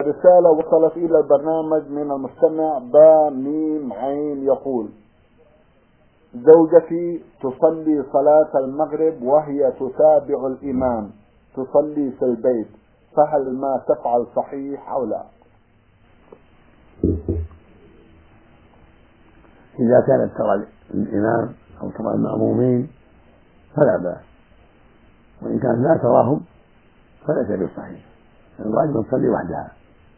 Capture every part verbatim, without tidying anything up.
رسالة وصلت إلى البرنامج من المستمع با ميم عين يقول: زوجتي تصلي صلاة المغرب وهي تتابع الإمام تصلي في البيت، فهل ما تفعل صحيح أو لا؟ إذا كانت ترى الإمام أو ترى المأمومين فلا بأس، وإن كانت لا تراهم فليس بالصحيح، الواجب تصلي وحدها،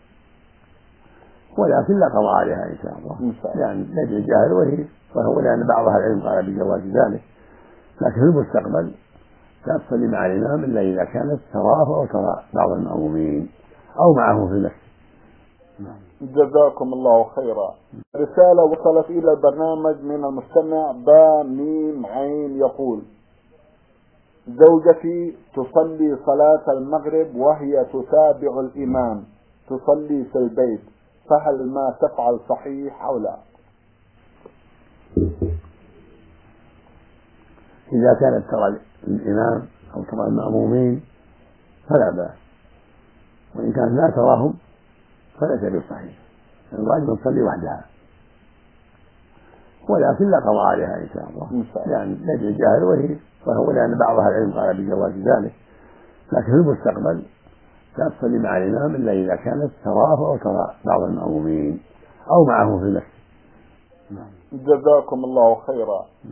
ولكن لا قضاء عليها إن شاء الله، لأن يجري الجاهل وهي وهو لأن بعض أهل العلم قال بجواز ذلك، لكن في المستقبل لا تصلي مع الإمام إلا إذا كانت تراه أو ترى بعض المأمومين أو معه في المسجد. جزاكم الله خيرا. رسالة وصلت إلى البرنامج من المستمع با ميم عين يقول: زوجتي تصلي صلاة المغرب وهي تتابع الإمام تصلي في البيت، فهل ما تفعل صحيح أو لا؟ إذا كانت ترى الإمام أو ترى المأمومين فلا بأس، وإن كانت لا تراهم فليس بالصحيح، الواجب تصلي وحدها، ولكن لا قضاء عليها إن شاء الله، لأن يجري الجاهل وهي وهو لأن بعض أهل العلم قال بجواز ذلك، لكن في المستقبل لا تصلي مع الإمام إلا إذا كانت تراه أو ترى بعض المأمومين أو معه في المسجد. جزاكم الله خيرا.